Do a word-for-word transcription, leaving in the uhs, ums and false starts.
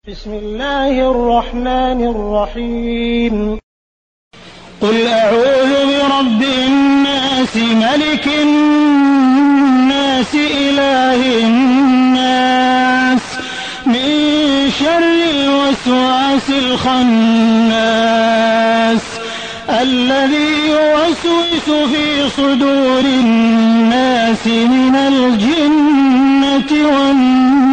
بسم الله الرحمن الرحيم قل أعوذ برب الناس ملك الناس إله الناس من شر الوسواس الخناس الذي يوسوس في صدور الناس من الجنة والناس